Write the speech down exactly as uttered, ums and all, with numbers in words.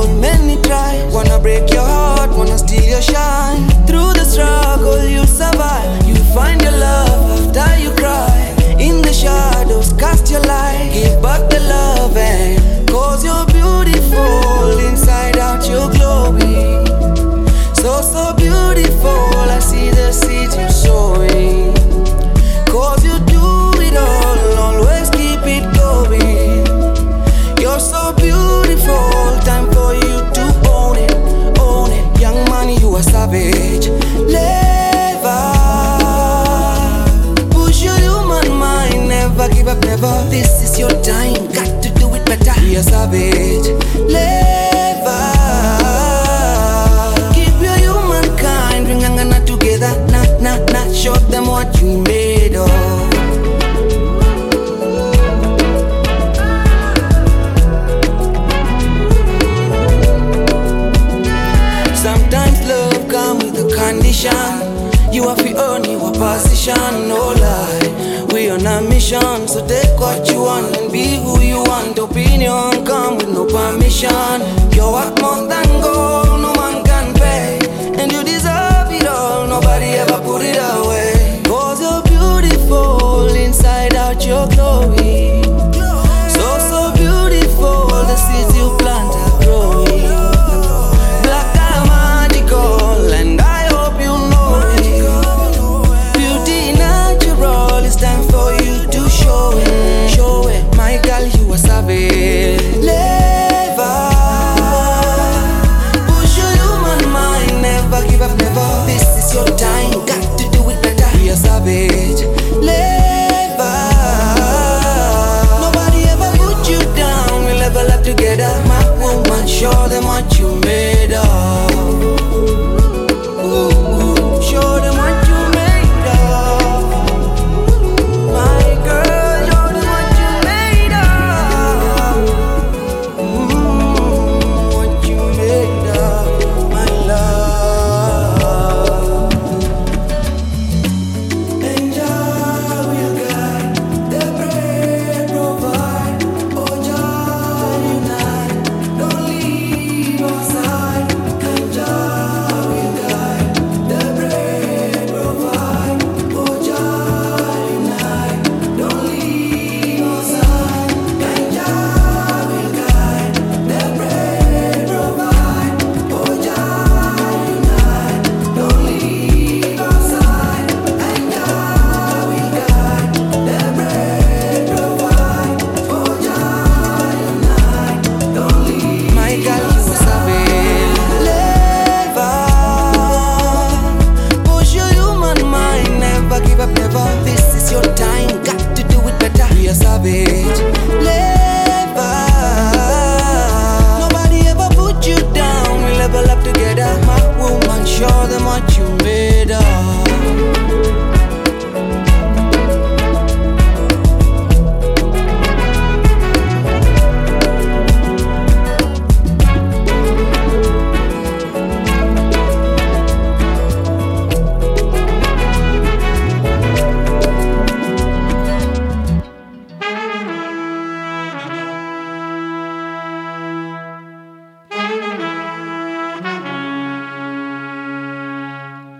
fall, many try. Wanna break your heart, wanna steal your shine. Through the struggle you'll survive. You find your love after you cry. In the shadows cast your light. Give back the love and cause you're beautiful. Inside out you're glowing. So so beautiful. I see the seeds you're sowing. Cause you do it all, always keep it going. You're so beautiful, time for you to own it, own it. Young man, you a savage. Never push your human mind, never give up, never. This is your time, got to do it better. Be a savage. Never keep your humankind, bring angana together. Nah, nah, nah, show them what you made of. Sometimes love come with a condition. You have to earn your position, no lie. We on a mission, so take what you want and be who you want. Opinion come with no permission. You're what more than gold.